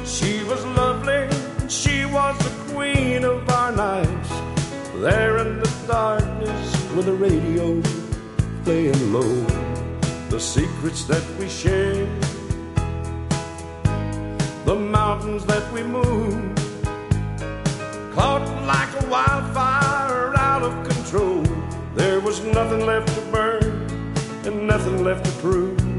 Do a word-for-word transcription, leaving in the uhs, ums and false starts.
She was lovely, she was the queen of our nights. There in the darkness with the radio playing low, the secrets that we shared, the mountains that we moved, caught like a wildfire out of control. There was nothing left to burn and nothing left to prove.